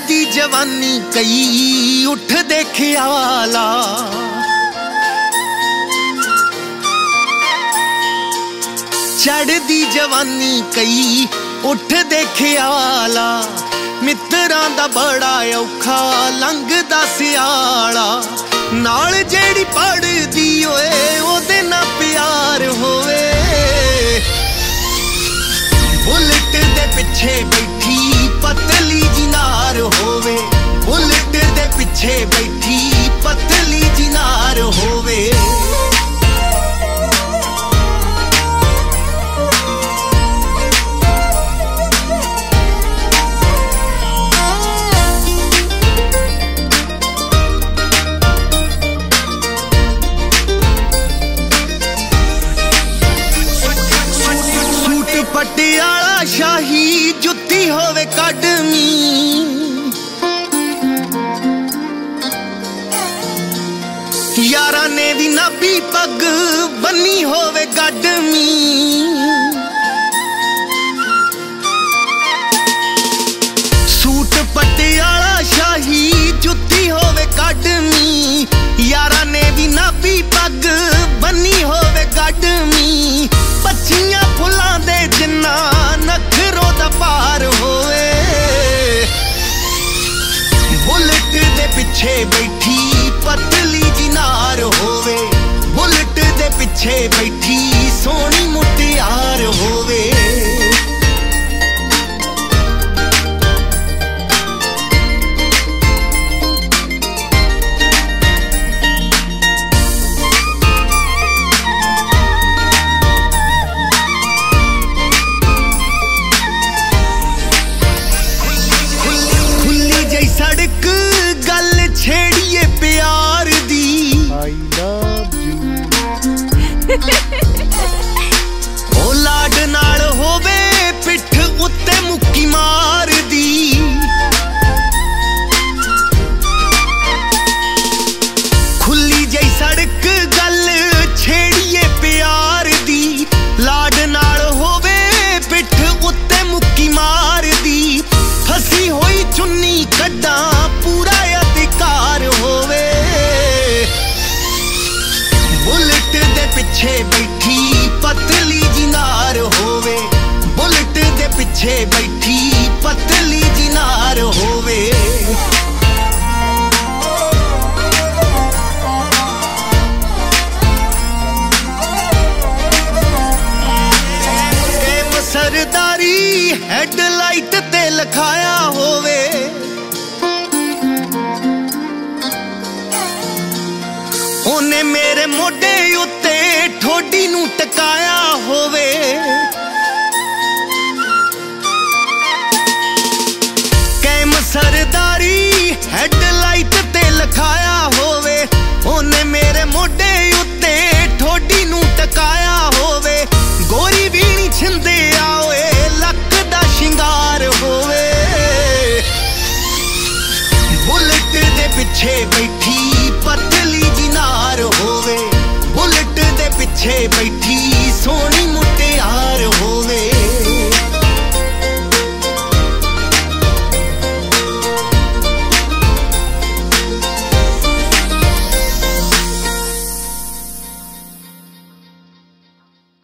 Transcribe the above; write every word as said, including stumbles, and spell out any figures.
चढ़दी जवानी कई उठ दे ख्याला, चढ़दी जवानी कई उठ दे ख्याला। मित्रां दा बड़ा औखा लंघदा सियाला, नाल जेड़ी पढ़दी ओए ओदे नाल प्यार होवे। बुलेट दे पिछे बैठी पतली जी नार होवे, बुलेट दे पिछे बैठी पतली जी नार होवे। पटियाला शाही जुत्ती होवे कड़मी, यारा ने भी नाभी पग बनी होवे गडमी। सूट पटियाला शाही जुत्ती होवे कड़मी, यारा ने भी नाभी पग बनी होवे गडमी। पच्चियां फुलां दे जिन्ना नखरों दा पार होवे, बुलेट दे पिछे बैठी पतली जी नार होवे, बुलेट दे पिछे बैठी सोहनी मुटियार होवे। सड़क गल छेड़िए प्यार दी, I love you। ओ लाड नाल होवे पिठ उत्ते मुक्की मार दी, खुली जई सड़क गल छेड़िए प्यार दी, लाड नाल होवे पिठ उत्ते मुक्की मार दी। फसी होई चुन्नी कड्डा पूरा अधिकार होवे, बुलेट दे पिछे बैठी पतली जी नार होवे, बुलेट दे पिछे बैठी पतली जी नार होवे। सरदारी हेडलाइट ते लिखाया होवे, ओने मेरे मोढे उत्ते ठोडी नू टकाया होवे। कैम सरदारी हेडलाइट ते लिखाया होवे, ओने मेरे मोढे उत्ते ठोडी नू टकाया होवे। गोरी बीणी छिंदे आओए लक दा शिंगार होवे, बुलेट दे पिछे बैठी पतली जी नार होवे, बुलेट दे पिछे बैठी सोहनी मुटियार होवे।